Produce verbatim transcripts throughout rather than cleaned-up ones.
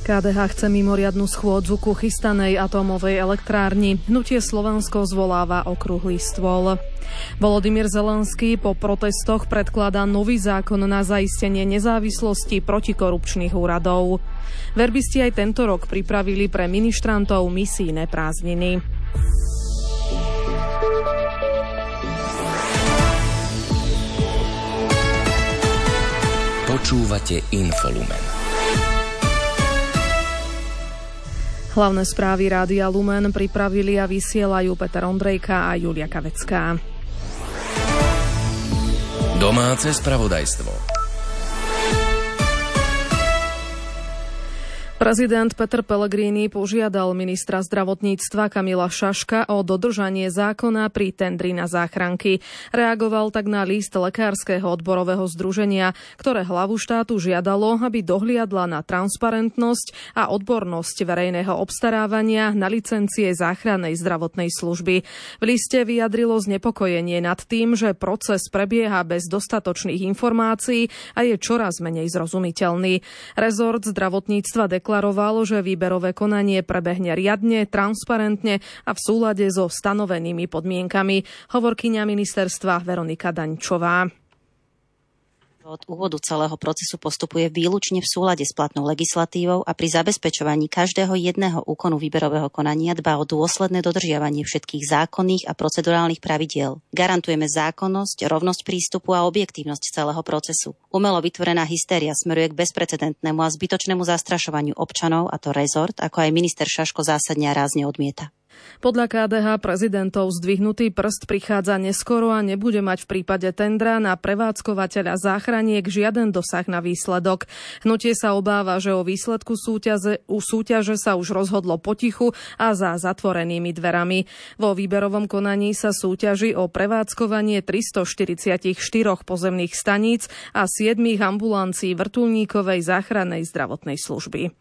ká dé há chce mimoriadnu schôdzu ku chystanej atómovej elektrárni. Hnutie Slovensko zvoláva okrúhly stôl. Volodymyr Zelenský po protestoch predkladá nový zákon na zaistenie nezávislosti protikorupčných úradov. Verbisti aj tento rok pripravili pre ministrantov misijné prázdniny. Počúvate Infolumen. Hlavné správy Rádia Lumen pripravili a vysielajú Peter Ondrejka a Julia Kavecká. Domáce spravodajstvo. Prezident Peter Pellegrini požiadal ministra zdravotníctva Kamila Šaška o dodržanie zákona pri tendri na záchranky. Reagoval tak na list Lekárskeho odborového združenia, ktoré hlavu štátu žiadalo, aby dohliadla na transparentnosť a odbornosť verejného obstarávania na licencie záchrannej zdravotnej služby. V liste vyjadrilo znepokojenie nad tým, že proces prebieha bez dostatočných informácií a je čoraz menej zrozumiteľný. Rezort zdravotníctva deklaroval, Deklarovalo, že výberové konanie prebehne riadne, transparentne a v súlade so stanovenými podmienkami. Hovorkyňa ministerstva Veronika Daňčová. Od úvodu celého procesu postupuje výlučne v súlade s platnou legislatívou a pri zabezpečovaní každého jedného úkonu výberového konania dbá o dôsledné dodržiavanie všetkých zákonných a procedurálnych pravidiel. Garantujeme zákonnosť, rovnosť prístupu a objektívnosť celého procesu. Umelo vytvorená hystéria smeruje k bezprecedentnému a zbytočnému zastrašovaniu občanov, a to rezort, ako aj minister Šaško zásadne a rázne odmieta. Podľa ká dé há prezidentov zdvihnutý prst prichádza neskoro a nebude mať v prípade tendra na prevádzkovateľa záchraniek žiaden dosah na výsledok. Hnutie sa obáva, že o výsledku súťaže, u súťaže sa už rozhodlo potichu a za zatvorenými dverami. Vo výberovom konaní sa súťaží o prevádzkovanie tristoštyridsaťštyri pozemných staníc a siedmich ambulancií vrtuľníkovej záchrannej zdravotnej služby.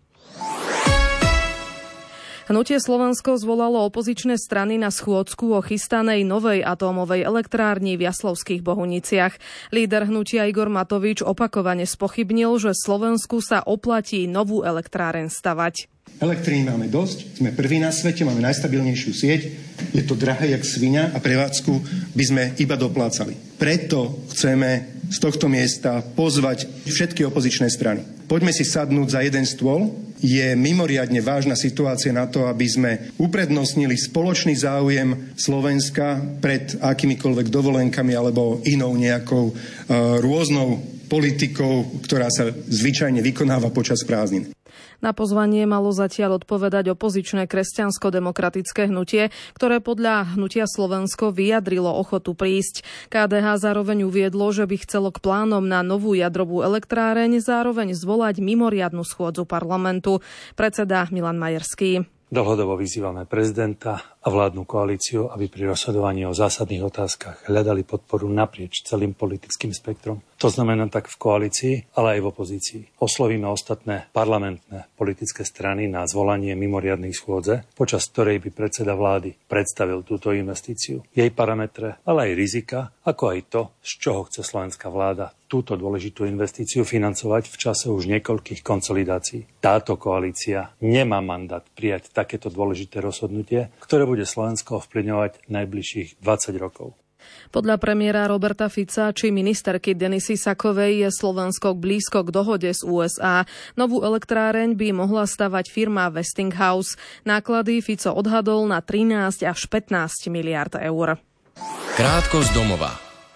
Hnutie Slovensko zvolalo opozičné strany na schôdzku o chystanej novej atómovej elektrárni v Jaslovských Bohuniciach. Líder hnutia Igor Matovič opakovane spochybnil, že Slovensku sa oplatí novú elektráreň stavať. Elektríny máme dosť, sme prví na svete, máme najstabilnejšiu sieť, je to drahé jak sviňa a prevádzku by sme iba doplácali. Preto chceme z tohto miesta pozvať všetky opozičné strany. Poďme si sadnúť za jeden stôl. Je mimoriadne vážna situácia na to, aby sme uprednostnili spoločný záujem Slovenska pred akýmikoľvek dovolenkami alebo inou nejakou uh, rôznou politikou, ktorá sa zvyčajne vykonáva počas prázdnin. Na pozvanie malo zatiaľ odpovedať opozičné kresťansko-demokratické hnutie, ktoré podľa hnutia Slovensko vyjadrilo ochotu prísť. ká dé há zároveň uviedlo, že by chcelo k plánom na novú jadrovú elektráreň zároveň zvolať mimoriadnu schôdzu parlamentu. Predseda Milan Majerský. Dlhodobo vyzývame prezidenta a vládnu koalíciu, aby pri rozhodovaní o zásadných otázkach hľadali podporu naprieč celým politickým spektrom. To znamená tak v koalícii, ale aj v opozícii. Oslovíme ostatné parlamentné politické strany na zvolanie mimoriadnej schôdze, počas ktorej by predseda vlády predstavil túto investíciu, jej parametre, ale aj rizika, ako aj to, z čoho chce slovenská vláda túto dôležitú investíciu financovať v čase už niekoľkých konsolidácií. Táto koalícia nemá mandát prijať takéto dôležité rozhodnutie, ktoré bude Slovensko ovplyvňovať najbližších dvadsať rokov. Podľa premiéra Roberta Fica či ministerky Denisy Sakovej je Slovensko blízko k dohode z ú es á. Novú elektráreň by mohla stavať firma Westinghouse. Náklady Fico odhadol na trinásť až pätnásť miliárd eur. Krátko z domova.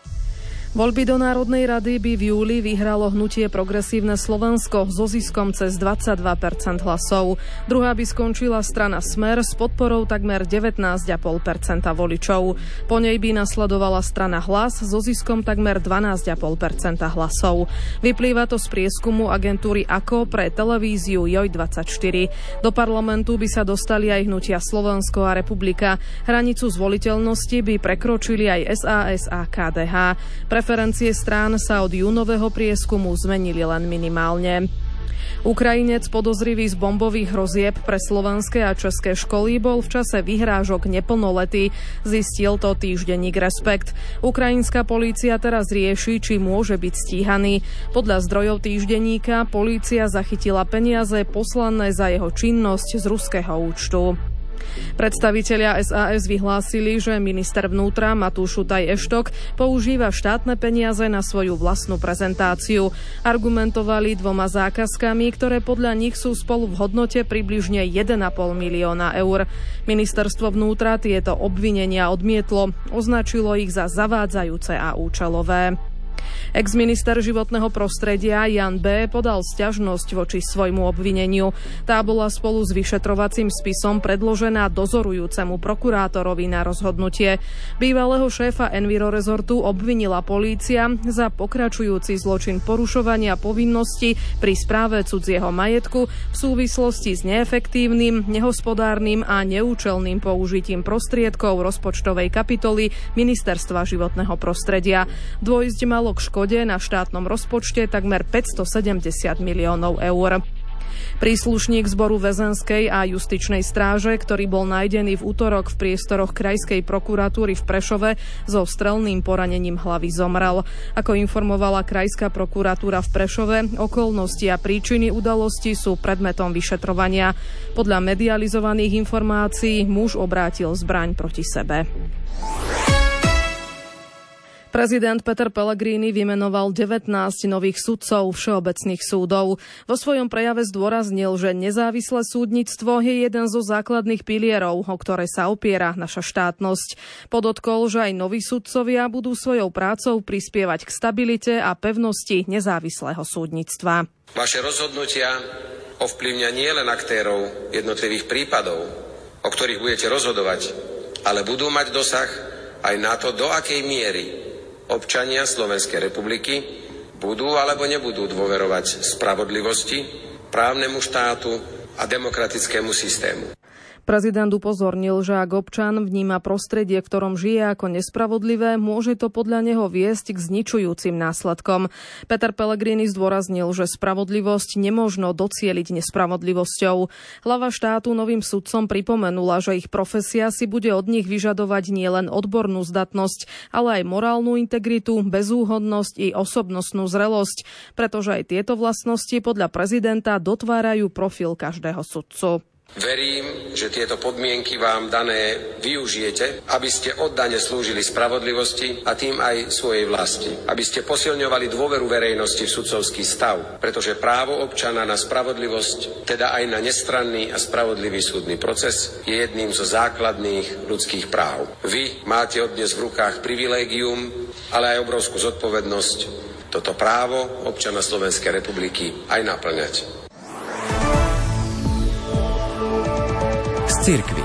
Voľby do Národnej rady by v júli vyhralo hnutie Progresívne Slovensko so ziskom cez dvadsaťdva percent hlasov. Druhá by skončila strana Smer s podporou takmer devätnásť celá päť percenta voličov. Po nej by nasledovala strana Hlas so ziskom takmer dvanásť celá päť percenta hlasov. Vyplýva to z prieskumu agentúry á ká ó pre televíziu Joj dvadsaťštyri. Do parlamentu by sa dostali aj hnutia Slovensko a Republika. Hranicu zvoliteľnosti by prekročili aj es a es a ká dé há. Preferencie strán sa od júnového prieskumu zmenili len minimálne. Ukrajinec podozrivý z bombových hrozieb pre slovenské a české školy bol v čase vyhrážok neplnoletý. Zistil to týždenník Respekt. Ukrajinská polícia teraz rieši, či môže byť stíhaný. Podľa zdrojov týždenníka polícia zachytila peniaze poslané za jeho činnosť z ruského účtu. Predstavitelia es a es vyhlásili, že minister vnútra Matúš Šutaj Eštok používa štátne peniaze na svoju vlastnú prezentáciu. Argumentovali dvoma zákazkami, ktoré podľa nich sú spolu v hodnote približne jeden a pol milióna eur. Ministerstvo vnútra tieto obvinenia odmietlo, označilo ich za zavádzajúce a účelové. Ex-minister životného prostredia Jan B. podal sťažnosť voči svojmu obvineniu. Tá bola spolu s vyšetrovacím spisom predložená dozorujúcemu prokurátorovi na rozhodnutie. Bývalého šéfa Envirorezortu obvinila polícia za pokračujúci zločin porušovania povinnosti pri správe cudzieho majetku v súvislosti s neefektívnym, nehospodárnym a neúčelným použitím prostriedkov rozpočtovej kapitoly Ministerstva životného prostredia. Dôjsť malo k škode na štátnom rozpočte takmer päťstosedemdesiat miliónov eur. Príslušník zboru väzenskej a justičnej stráže, ktorý bol nájdený v útorok v priestoroch Krajskej prokuratúry v Prešove so strelným poranením hlavy, zomrel. Ako informovala Krajská prokuratúra v Prešove, okolnosti a príčiny udalosti sú predmetom vyšetrovania. Podľa medializovaných informácií muž obrátil zbraň proti sebe. Prezident Peter Pellegrini vymenoval devätnásť nových sudcov všeobecných súdov. Vo svojom prejave zdôraznil, že nezávislé súdnictvo je jeden zo základných pilierov, o ktoré sa opiera naša štátnosť. Podotkol, že aj noví sudcovia budú svojou prácou prispievať k stabilite a pevnosti nezávislého súdnictva. Vaše rozhodnutia ovplyvňa nielen aktérov jednotlivých prípadov, o ktorých budete rozhodovať, ale budú mať dosah aj na to, do akej miery občania Slovenskej republiky budú alebo nebudú dôverovať spravodlivosti, právnemu štátu a demokratickému systému. Prezident upozornil, že ak občan vníma prostredie, v ktorom žije, ako nespravodlivé, môže to podľa neho viesť k zničujúcim následkom. Peter Pellegrini zdôraznil, že spravodlivosť nemožno docieliť nespravodlivosťou. Hlava štátu novým sudcom pripomenula, že ich profesia si bude od nich vyžadovať nielen odbornú zdatnosť, ale aj morálnu integritu, bezúhonnosť i osobnostnú zrelosť, pretože aj tieto vlastnosti podľa prezidenta dotvárajú profil každého sudcu. Verím, že tieto podmienky vám dané využijete, aby ste oddane slúžili spravodlivosti a tým aj svojej vlasti. Aby ste posilňovali dôveru verejnosti v sudcovský stav, pretože právo občana na spravodlivosť, teda aj na nestranný a spravodlivý súdny proces, je jedným zo základných ľudských práv. Vy máte odnes v rukách privilégium, ale aj obrovskú zodpovednosť toto právo občana Slovenskej republiky aj naplňať. Cirkvi.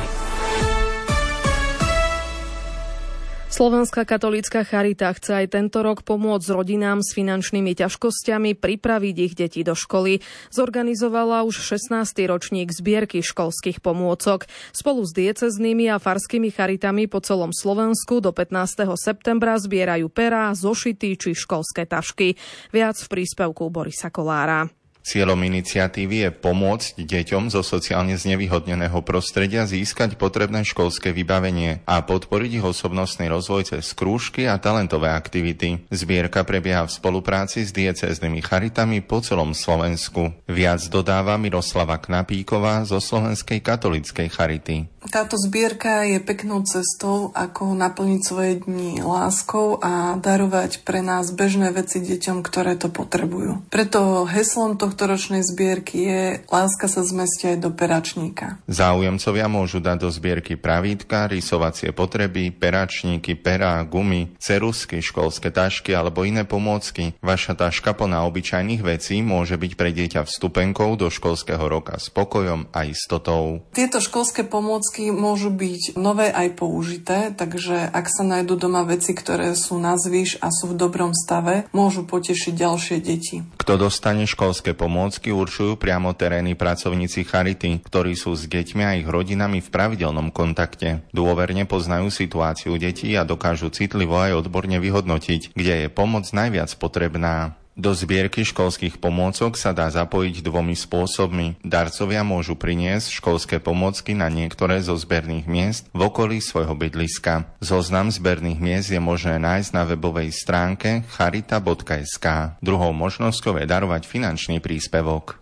Slovenská katolícka charita chce aj tento rok pomôcť rodinám s finančnými ťažkosťami pripraviť ich deti do školy. Zorganizovala už šestnásty ročník zbierky školských pomôcok. Spolu s dieceznými a farskými charitami po celom Slovensku do pätnásteho septembra zbierajú perá, zošity či školské tašky. Viac v príspevku Borisa Kolára. Cieľom iniciatívy je pomôcť deťom zo sociálne znevýhodneného prostredia získať potrebné školské vybavenie a podporiť ich osobnostný rozvoj cez krúžky a talentové aktivity. Zbierka prebieha v spolupráci s diecéznymi charitami po celom Slovensku. Viac dodáva Miroslava Knapíková zo Slovenskej katolíckej charity. Táto zbierka je peknou cestou, ako naplniť svoje dni láskou a darovať pre nás bežné veci deťom, ktoré to potrebujú. Preto heslom tohto ročnej zbierky je Láska sa zmestí aj do peračníka. Záujemcovia môžu dať do zbierky pravítka, rysovacie potreby, peračníky, perá, gumy, ceruzky, školské tašky alebo iné pomôcky. Vaša taška plná obyčajných vecí môže byť pre dieťa vstupenkou do školského roka s pokojom a istotou. Tieto školské pomôcky môžu byť nové aj použité, takže ak sa nájdú doma veci, ktoré sú na zvyš a sú v dobrom stave, môžu potešiť ďalšie deti. Kto dostane školské pomôcky, určujú priamo terénni pracovníci charity, ktorí sú s deťmi a ich rodinami v pravidelnom kontakte. Dôverne poznajú situáciu detí a dokážu citlivo aj odborne vyhodnotiť, kde je pomoc najviac potrebná. Do zbierky školských pomôcok sa dá zapojiť dvomi spôsobmi. Darcovia môžu priniesť školské pomôcky na niektoré zo zberných miest v okolí svojho bydliska. Zoznam zberných miest je možné nájsť na webovej stránke charita bodka es ká. Druhou možnosťou je darovať finančný príspevok.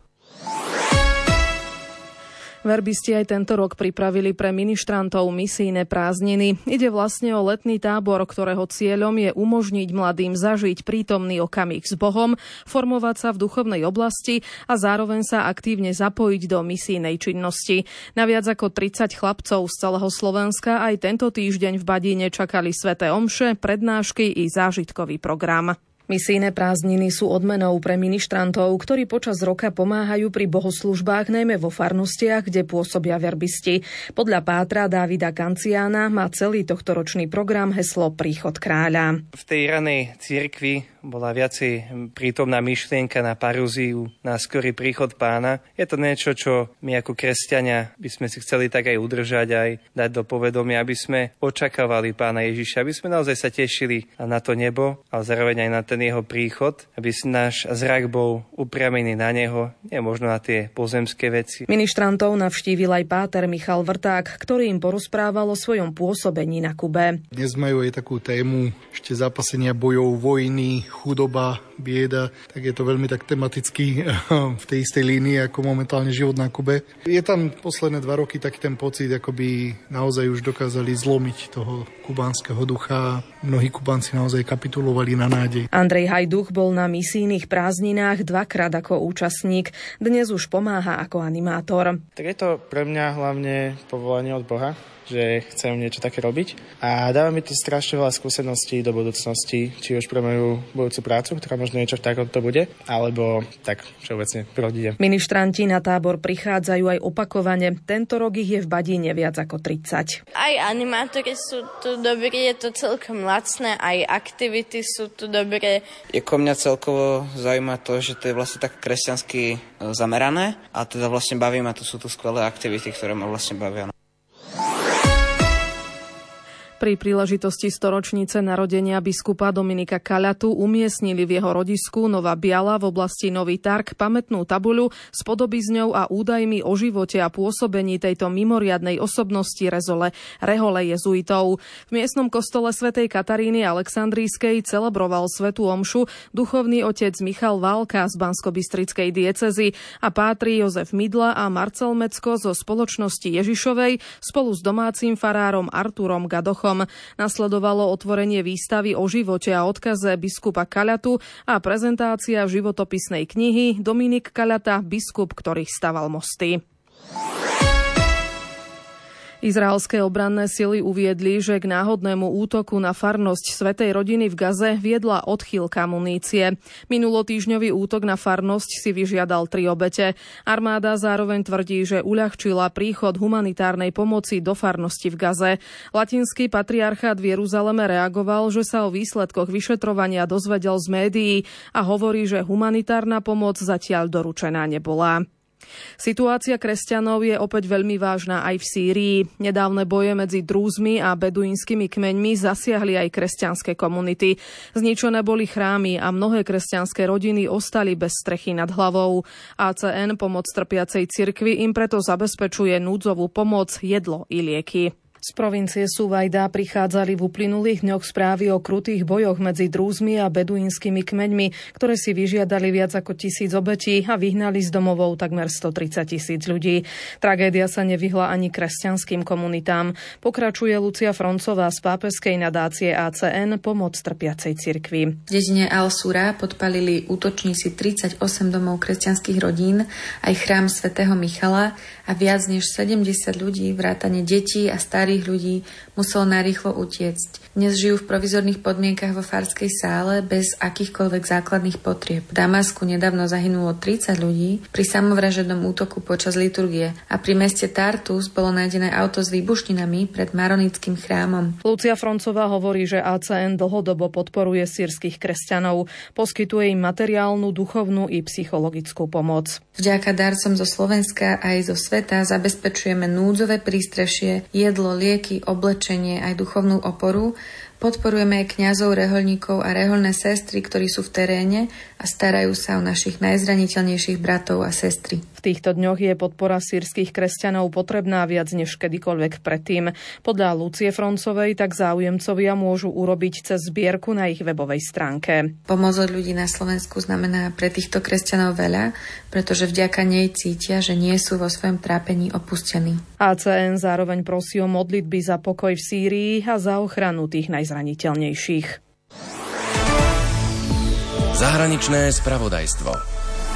Verbisti aj tento rok pripravili pre ministrantov misijné prázdniny. Ide vlastne o letný tábor, ktorého cieľom je umožniť mladým zažiť prítomný okamih s Bohom, formovať sa v duchovnej oblasti a zároveň sa aktívne zapojiť do misijnej činnosti. Na viac ako tridsať chlapcov z celého Slovenska aj tento týždeň v Badíne čakali sväté omše, prednášky i zážitkový program. Misijné prázdniny sú odmenou pre ministrantov, ktorí počas roka pomáhajú pri bohoslužbách najmä vo farnostiach, kde pôsobia verbisti. Podľa pátra Dávida Kanciána má celý tohtoročný program heslo Príchod kráľa. V tej ranej cirkvi bola viacej prítomná myšlienka na parúziu, na skorý príchod Pána. Je to niečo, čo my ako kresťania by sme si chceli tak aj udržať, aj dať do povedomia, aby sme očakávali Pána Ježiša, aby sme naozaj sa tešili na to nebo, ale zároveň aj na ten jeho príchod, aby náš zrak bol upriamený na neho, nie možno na tie pozemské veci. Ministrantov navštívil aj páter Michal Vrták, ktorý im porozprával o svojom pôsobení na Kube. Dnes majú aj takú tému ešte zápasenia bojov, vojny, chudoba, bieda, tak je to veľmi tak tematicky v tej istej línii ako momentálne život na Kube. Je tam posledné dva roky taký ten pocit, ako by naozaj už dokázali zlomiť toho kubánskeho ducha. Mnohí Kubánci naozaj kapitulovali na nádej. Andrej Hajduch bol na misijných prázdninách dvakrát ako účastník. Dnes už pomáha ako animátor. Tak je to pre mňa hlavne povolanie od Boha, že chcem niečo také robiť. A dáva mi to strašne veľa skúseností do budúcnosti, či už pre moju budúcu prácu, ktorá možno niečo takéto bude, alebo tak všeobecne prodijem. Ministranti na tábor prichádzajú aj opakovane. Tento rok ich je v Badíne viac ako tridsať. Aj animátori sú tu dobrí, je to celkom lacné, aj aktivity sú tu dobré. Ako mňa celkovo zaujíma to, že to je vlastne tak kresťansky zamerané a teda vlastne baví ma, to sú tu skvelé aktivity, ktoré ma vlastne bavia. Pri príležitosti storočnice narodenia biskupa Dominika Kaľatu umiestnili v jeho rodisku Nová Biala v oblasti Nový Targ pamätnú tabuľu s podobizňou a údajmi o živote a pôsobení tejto mimoriadnej osobnosti rezole, rehole jezuitov. V miestnom kostole svätej Kataríny Alexandrijskej celebroval svätú omšu duchovný otec Michal Válka z Banskobystrickej diecézy a pátri Jozef Midla a Marcel Mecko zo spoločnosti Ježišovej spolu s domácim farárom Arturom Gadochom. Nasledovalo otvorenie výstavy o živote a odkaze biskupa Kaľatu a prezentácia životopisnej knihy Dominik Kaľata, biskup, ktorý staval mosty. Izraelské obranné sily uviedli, že k náhodnému útoku na farnosť Svätej rodiny v Gaze viedla odchýlka munície. Minulotýždňový útok na farnosť si vyžiadal tri obete. Armáda zároveň tvrdí, že uľahčila príchod humanitárnej pomoci do farnosti v Gaze. Latinský patriarchát v Jeruzaleme reagoval, že sa o výsledkoch vyšetrovania dozvedel z médií a hovorí, že humanitárna pomoc zatiaľ doručená nebola. Situácia kresťanov je opäť veľmi vážna aj v Sýrii. Nedávne boje medzi drúzmi a beduínskymi kmeňmi zasiahli aj kresťanské komunity. Zničené boli chrámy a mnohé kresťanské rodiny ostali bez strechy nad hlavou. á cé en, pomoc trpiacej cirkvi, im preto zabezpečuje núdzovú pomoc, jedlo i lieky. Z provincie Suvajda prichádzali v uplynulých dňoch správy o krutých bojoch medzi drúzmi a beduínskymi kmeňmi, ktoré si vyžiadali viac ako tisíc obetí a vyhnali z domovov takmer stotridsať tisíc ľudí. Tragédia sa nevyhla ani kresťanským komunitám. Pokračuje Lucia Froncová z pápeskej nadácie á cé en Pomoc trpiacej cirkvi. V dedine Al-Sura podpalili útočníci tridsaťosem domov kresťanských rodín, aj chrám svätého Michala a viac než sedemdesiat ľudí, vrátane detí a starých ľudí, muselo narýchlo utiecť. Dnes žijú v provizorných podmienkach vo farskej sále bez akýchkoľvek základných potrieb. V Damasku nedávno zahynulo tridsať ľudí pri samovražednom útoku počas liturgie a pri meste Tartus bolo nájdené auto s výbušninami pred maronickým chrámom. Lucia Froncová hovorí, že á cé en dlhodobo podporuje sýrskych kresťanov, poskytuje im materiálnu, duchovnú i psychologickú pomoc. Vďaka darcom zo Slovenska aj zo sveta zabezpečujeme núdzové prístrešie, jedlo, lieky, oblečenie aj duchovnú oporu. Podporujeme aj kňazov, rehoľníkov a rehoľné sestry, ktorí sú v teréne a starajú sa o našich najzraniteľnejších bratov a sestry. V týchto dňoch je podpora sýrskych kresťanov potrebná viac než kedykoľvek predtým. Podľa Lucie Froncovej tak záujemcovia môžu urobiť cez zbierku na ich webovej stránke. Pomoc od ľudí na Slovensku znamená pre týchto kresťanov veľa, pretože vďaka nej cítia, že nie sú vo svojom trápení opustení. á cé en zároveň prosí o modlitby za pokoj v Sýrii a za ochranu tých najzraniteľnejších. Zahraničné spravodajstvo.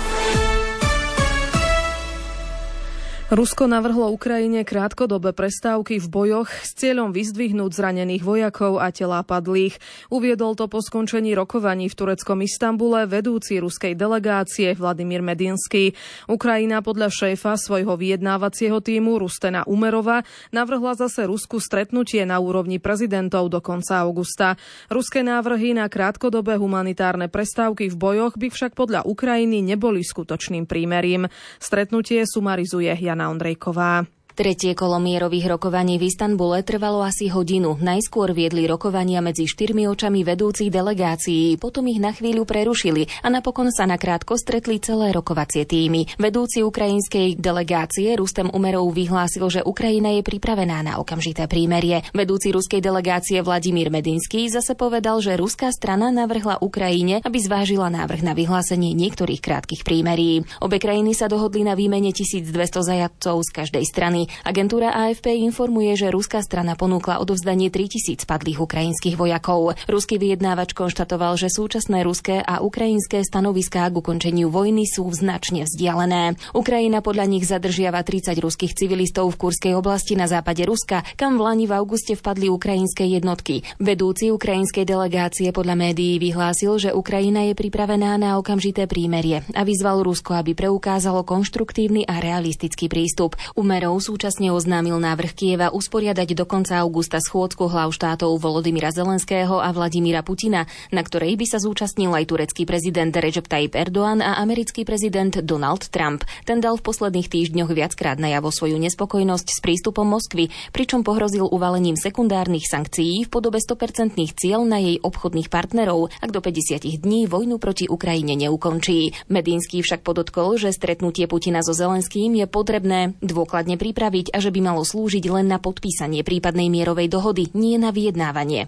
Rusko navrhlo Ukrajine krátkodobé prestávky v bojoch s cieľom vyzdvihnúť zranených vojakov a telá padlých. Uviedol to po skončení rokovaní v tureckom Istanbule vedúci ruskej delegácie Vladimír Medinský. Ukrajina podľa šéfa svojho vyjednávacieho tímu Rustena Umerova navrhla zase Rusku stretnutie na úrovni prezidentov do konca augusta. Ruské návrhy na krátkodobé humanitárne prestávky v bojoch by však podľa Ukrajiny neboli skutočným prímerím. Stretnutie sumarizuje Jana Ondrejková. Tretie kolo mierových rokovaní v Istanbule trvalo asi hodinu. Najskôr viedli rokovania medzi štyrmi očami vedúcich delegácií, potom ich na chvíľu prerušili a napokon sa nakrátko stretli celé rokovacie tímy. Vedúci ukrajinskej delegácie Rustem Umerov vyhlásil, že Ukrajina je pripravená na okamžité prímerie. Vedúci ruskej delegácie Vladimír Medinský zase povedal, že ruská strana navrhla Ukrajine, aby zvážila návrh na vyhlásenie niektorých krátkych prímerií. Obe krajiny sa dohodli na výmene tisícdvesto zajatcov z každej strany. Agentúra á ef pé informuje, že ruská strana ponúkla odovzdanie tritisíc padlých ukrajinských vojakov. Ruský vyjednávač konštatoval, že súčasné ruské a ukrajinské stanoviská k ukončeniu vojny sú značne vzdialené. Ukrajina podľa nich zadržiava tridsať ruských civilistov v Kurskej oblasti na západe Ruska, kam v lani v auguste vpadli ukrajinské jednotky. Vedúci ukrajinskej delegácie podľa médií vyhlásil, že Ukrajina je pripravená na okamžité prímerie a vyzval Rusko, aby preukázalo konštruktívny a realistický prístup. Umerov súčasne oznámil návrh Kieva usporiadať do konca augusta schôdzku hlav štátov Volodymyra Zelenského a Vladimíra Putina, na ktorej by sa zúčastnil aj turecký prezident Recep Tayyip Erdoğan a americký prezident Donald Trump. Ten dal v posledných týždňoch viackrát najavo svoju nespokojnosť s prístupom Moskvy, pričom pohrozil uvalením sekundárnych sankcií v podobe sto percent cieľ na jej obchodných partnerov, ak do päťdesiat dní vojnu proti Ukrajine neukončí. Medinský však podotkol, že stretnutie Putina so Zelenským je potrebné dôkladne pripraviť a že by malo slúžiť len na podpísanie prípadnej mierovej dohody, nie na vyjednávanie.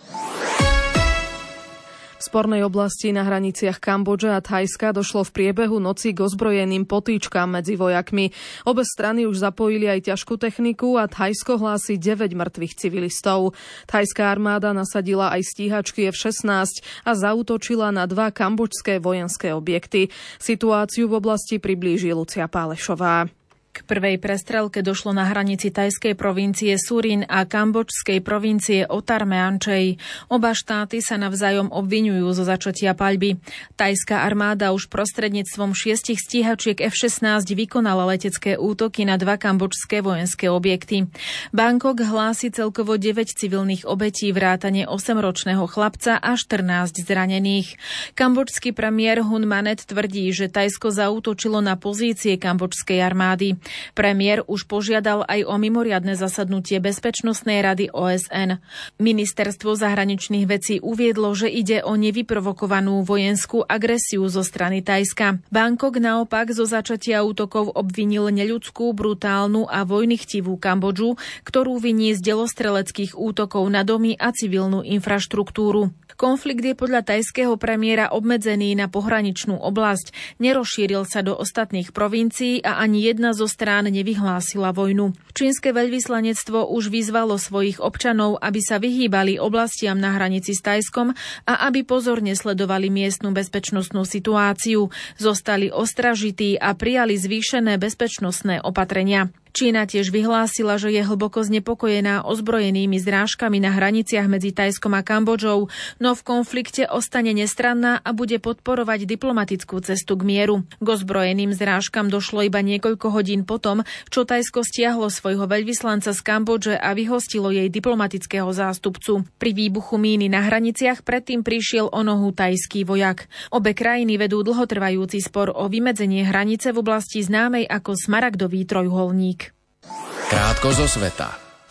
V spornej oblasti na hraniciach Kambodže a Thajska došlo v priebehu noci k ozbrojeným potýčkam medzi vojakmi. Obe strany už zapojili aj ťažkú techniku a Thajsko hlási deväť mŕtvych civilistov. Thajská armáda nasadila aj stíhačky ef šestnásť a zaútočila na dva kambodžské vojenské objekty. Situáciu v oblasti priblíži Lucia Pálešová. K prvej prestrelke došlo na hranici thajskej provincie Surin a kambodžskej provincie Otar-Meanchej. Oba štáty sa navzájom obviňujú zo začatia paľby. Thajská armáda už prostredníctvom šiestich stíhačiek ef šestnásť vykonala letecké útoky na dva kambodžské vojenské objekty. Bangkok hlási celkovo deväť civilných obetí, vrátane osemročného chlapca a štrnásť zranených. Kambodžský premiér Hun Manet tvrdí, že Thajsko zaútočilo na pozície kambodžskej armády. Premiér už požiadal aj o mimoriadne zasadnutie Bezpečnostnej rady ó es en. Ministerstvo zahraničných vecí uviedlo, že ide o nevyprovokovanú vojenskú agresiu zo strany Thajska. Bangkok naopak zo začatia útokov obvinil neľudskú, brutálnu a vojnychtivú Kambodžu, ktorú viní z delostreleckých útokov na domy a civilnú infraštruktúru. Konflikt je podľa thajského premiéra obmedzený na pohraničnú oblasť, nerozšíril sa do ostatných provincií a ani jedna zo strán nevyhlásila vojnu. Čínske veľvyslanectvo už vyzvalo svojich občanov, aby sa vyhýbali oblastiam na hranici s Thajskom a aby pozorne sledovali miestnu bezpečnostnú situáciu, zostali ostražití a prijali zvýšené bezpečnostné opatrenia. Čína tiež vyhlásila, že je hlboko znepokojená ozbrojenými zrážkami na hraniciach medzi Thajskom a Kambodžou, no v konflikte ostane nestranná a bude podporovať diplomatickú cestu k mieru. K ozbrojeným zrážkam došlo iba niekoľko hodín potom, čo Thajsko stiahlo svojho veľvyslanca z Kambodže a vyhostilo jej diplomatického zástupcu. Pri výbuchu míny na hraniciach predtým prišiel o nohu thajský vojak. Obe krajiny vedú dlhotrvajúci spor o vymedzenie hranice v oblasti známej ako Smaragdový trojuholník. Krátko zo sveta.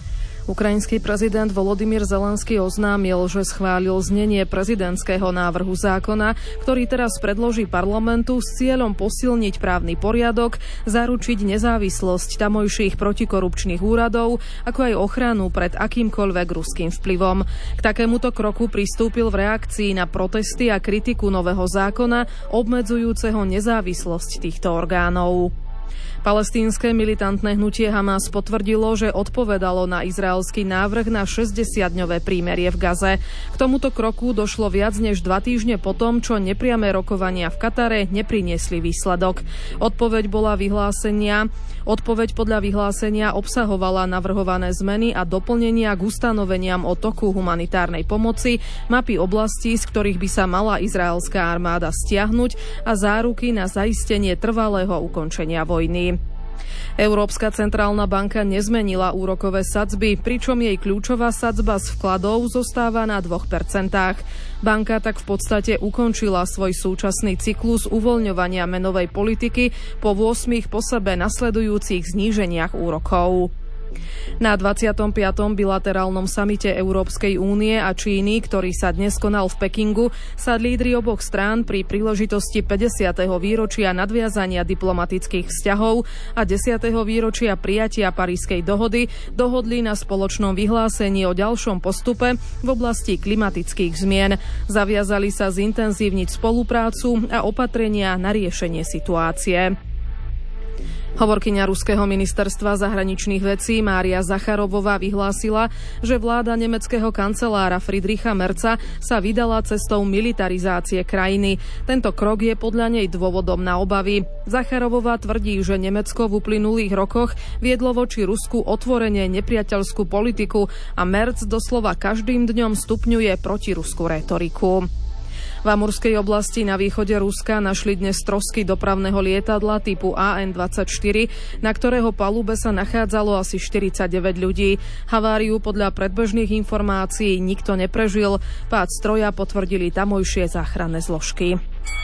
Ukrajinský prezident Volodymyr Zelenský oznámil, že schválil znenie prezidentského návrhu zákona, ktorý teraz predloží parlamentu s cieľom posilniť právny poriadok, zaručiť nezávislosť tamojších protikorupčných úradov, ako aj ochranu pred akýmkoľvek ruským vplyvom. K takémuto kroku pristúpil v reakcii na protesty a kritiku nového zákona obmedzujúceho nezávislosť týchto orgánov. Palestínske militantné hnutie Hamas potvrdilo, že odpovedalo na izraelský návrh na šesťdesiatdňové prímerie v Gaze. K tomuto kroku došlo viac než dva týždne potom, čo nepriame rokovania v Katare nepriniesli výsledok. Odpoveď bola vyhlásenia Odpoveď podľa vyhlásenia obsahovala navrhované zmeny a doplnenia k ustanoveniam o toku humanitárnej pomoci, mapy oblastí, z ktorých by sa mala izraelská armáda stiahnuť a záruky na zaistenie trvalého ukončenia vojny. Európska centrálna banka nezmenila úrokové sadzby, pričom jej kľúčová sadzba z vkladov zostáva na dvoch percentách. Banka tak v podstate ukončila svoj súčasný cyklus uvoľňovania menovej politiky po ôsmich po sebe nasledujúcich zníženiach úrokov. Na dvadsiatom piatom bilaterálnom samite Európskej únie a Číny, ktorý sa dnes konal v Pekingu, sa lídri oboch strán pri príležitosti päťdesiateho výročia nadviazania diplomatických vzťahov a desiateho výročia prijatia Parískej dohody dohodli na spoločnom vyhlásení o ďalšom postupe v oblasti klimatických zmien. Zaviazali sa zintenzívniť spoluprácu a opatrenia na riešenie situácie. Hovorkyňa ruského ministerstva zahraničných vecí Mária Zacharovová vyhlásila, že vláda nemeckého kancelára Friedricha Merza sa vydala cestou militarizácie krajiny. Tento krok je podľa nej dôvodom na obavy. Zacharovová tvrdí, že Nemecko v uplynulých rokoch viedlo voči Rusku otvorene nepriateľskú politiku a Merz doslova každým dňom stupňuje protiruskú rétoriku. V Amurskej oblasti na východe Ruska našli dnes trosky dopravného lietadla typu á en dvadsaťštyri, na ktorého palube sa nachádzalo asi štyridsaťdeväť ľudí. Haváriu podľa predbežných informácií nikto neprežil. Pád stroja potvrdili tamojšie záchranné zložky.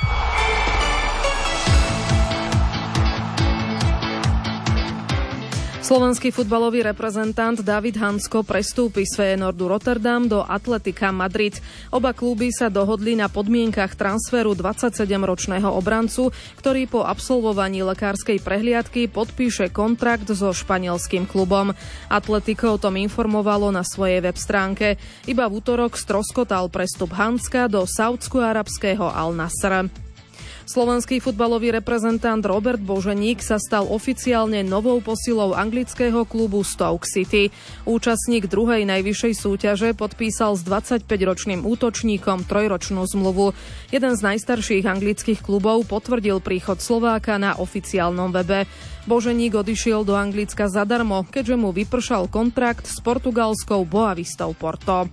Slovenský futbalový reprezentant David Hansko prestúpi z Feyenoordu Rotterdam do Atletika Madrid. Oba kluby sa dohodli na podmienkach transferu dvadsaťsedemročného obrancu, ktorý po absolvovaní lekárskej prehliadky podpíše kontrakt so španielským klubom. Atletico o tom informovalo na svojej web stránke. Iba v utorok stroskotal prestup Hanska do saúdsko-arabského Al-Nasr. Slovenský futbalový reprezentant Robert Boženík sa stal oficiálne novou posilou anglického klubu Stoke City. Účastník druhej najvyššej súťaže podpísal s dvadsaťpäťročným útočníkom trojročnú zmluvu. Jeden z najstarších anglických klubov potvrdil príchod Slováka na oficiálnom webe. Boženík odišiel do Anglicka zadarmo, keďže mu vypršal kontrakt s portugalskou Boavistou Porto.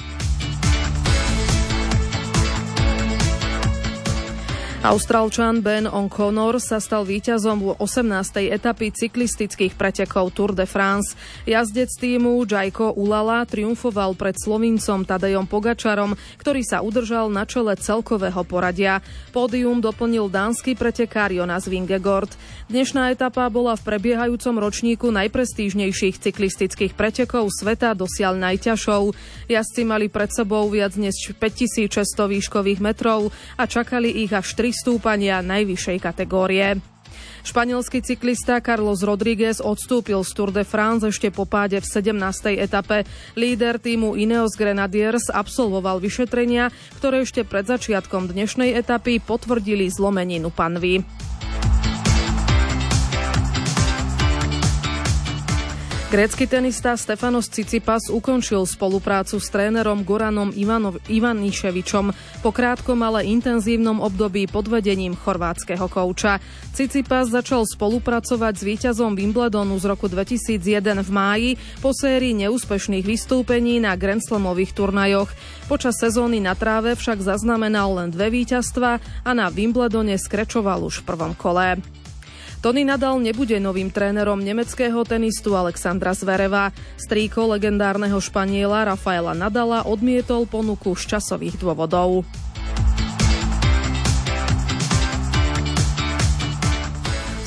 Austrálčan Ben O'Connor sa stal víťazom osemnástej etapy cyklistických pretekov Tour de France. Jazdec týmu Jayco Ulala triumfoval pred Slovincom Tadejom Pogačarom, ktorý sa udržal na čele celkového poradia. Pódium doplnil dánsky pretekár Jonas Vingegaard. Dnešná etapa bola v prebiehajúcom ročníku najprestížnejších cyklistických pretekov sveta dosiaľ najťažšou. Jazdci mali pred sebou viac než päťtisícšesťsto výškových metrov a čakali ich až tri stúpania najvyššej kategórie. Španielský cyklista Carlos Rodríguez odstúpil z Tour de France ešte po páde v sedemnástej etape. Líder týmu Ineos Grenadiers absolvoval vyšetrenia, ktoré ešte pred začiatkom dnešnej etapy potvrdili zlomeninu panvy. Grécky tenista Stefanos Tsitsipas ukončil spoluprácu s trénerom Goranom Ivanov, Ivaniševičom po krátkom, ale intenzívnom období pod vedením chorvátskeho kouča. Tsitsipas začal spolupracovať s víťazom Wimbledonu z roku dvetisícjeden v máji po sérii neúspešných vystúpení na Grand Slamových turnajoch. Počas sezóny na tráve však zaznamenal len dve víťazstva a na Wimbledone skrečoval už v prvom kole. Tony Nadal nebude novým trénerom nemeckého tenistu Alexandra Zvereva. Strýko legendárneho Španiela Rafaela Nadala odmietol ponuku z časových dôvodov.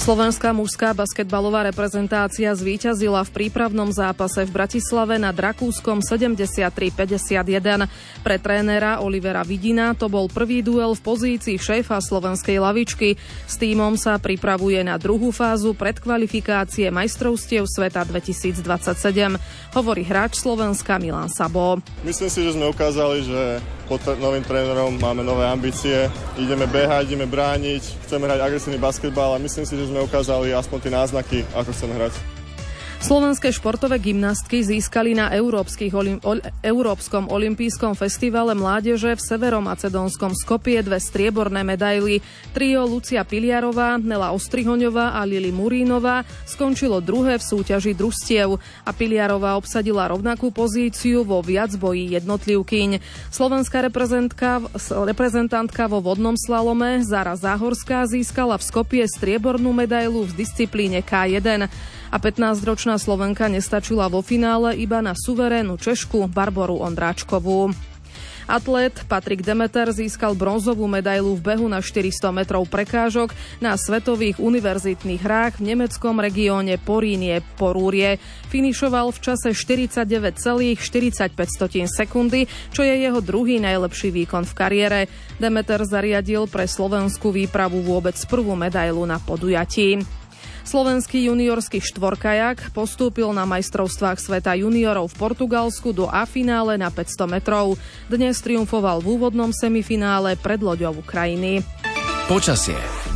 Slovenská mužská basketbalová reprezentácia zvíťazila v prípravnom zápase v Bratislave nad Rakúskom sedemdesiattri päťdesiatjeden. Pre trénera Olivera Vidina to bol prvý duel v pozícii šéfa slovenskej lavičky. S tímom sa pripravuje na druhú fázu predkvalifikácie majstrovstiev sveta dvetisícdvadsaťsedem. Hovorí hráč Slovenska Milan Sabo. Myslím si, že sme ukázali, že pod novým trénerom máme nové ambície. Ideme behať, ideme brániť, chceme hrať agresívny basketbal a myslím si, že sme ukázali aspoň tie náznaky, ako chceme hrať. Slovenské športové gymnastky získali na Olim- ol- Európskom olympijskom festivale mládeže v severomacedónskom Skopje dve strieborné medaily. Trio Lucia Piliarová, Nela Ostrihoňová a Lili Murínová skončilo druhé v súťaži družstiev a Piliarová obsadila rovnakú pozíciu vo viacboji jednotlivkyň. Slovenská reprezentantka vo vodnom slalome Zara Záhorská získala v Skopje striebornú medailu v disciplíne ká jeden. A pätnásťročná Slovenka nestačila vo finále iba na suverénnu Češku Barboru Ondráčkovú. Atlét Patrik Demeter získal bronzovú medailu v behu na štyristo metrov prekážok na svetových univerzitných hrách v nemeckom regióne Porínie Porúrie. Finišoval v čase štyridsaťdeväť celá štyridsaťpäť sekundy, čo je jeho druhý najlepší výkon v kariére. Demeter zariadil pre slovenskú výpravu vôbec prvú medailu na podujatí. Slovenský juniorský štvorkajak postúpil na majstrovstvách sveta juniorov v Portugalsku do A-finále na päťsto metrov. Dnes triumfoval v úvodnom semifinále pred loďou Ukrajiny. Počasie.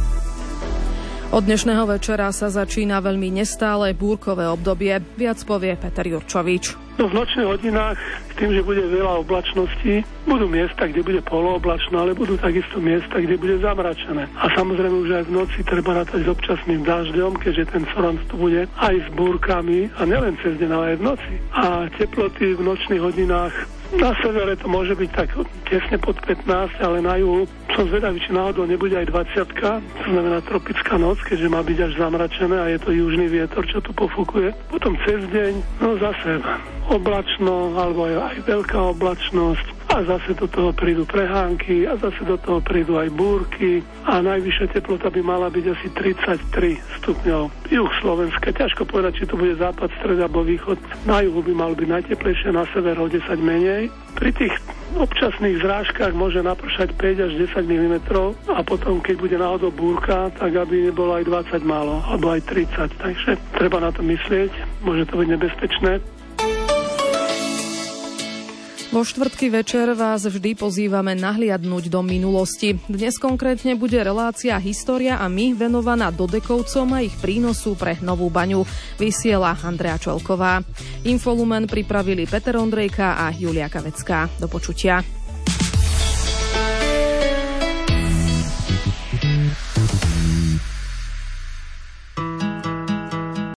Od dnešného večera sa začína veľmi nestále búrkové obdobie. Viac povie Peter Jurčovič. No, v nočných hodinách, tým, že bude veľa oblačností, budú miesta, kde bude polooblačno, ale budú takisto miesta, kde bude zamračené. A samozrejme už aj v noci treba rátať s občasným dažďom, keďže ten Sorant tu bude aj s búrkami a nielen cez deň, ale aj v noci. A teploty v nočných hodinách na severe to môže byť tak tesne pod pätnásť, ale na juhu som zvedavý, či náhodou nebude aj dvadsiatka, to znamená tropická noc, keďže má byť až zamračené a je to južný vietor, čo tu pofúkuje. Potom cez deň, no zase oblačno, alebo aj, aj veľká oblačnosť a zase do toho prídu prehánky a zase do toho prídu aj búrky a najvyššia teplota by mala byť asi tridsaťtri stupňov. Juh Slovenska, ťažko povedať, či to bude západ, stred alebo východ. Na juhu by malo byť najteplejšie, na sever o desať menej. Pri tých občasných zrážkach môže napršať päť až desať milimetrov a potom, keď bude náhodou búrka, tak aby nebolo aj dvadsať málo, alebo aj tridsať. Takže treba na to myslieť, môže to byť nebezpečné. Vo štvrtky večer vás vždy pozývame nahliadnúť do minulosti. Dnes konkrétne bude relácia História a my venovaná Dodekovcom a ich prínosu pre Novú Baňu. Vysiela Andrea Čelková. Infolumen pripravili Peter Ondrejka a Julia Kavecká. Do počutia.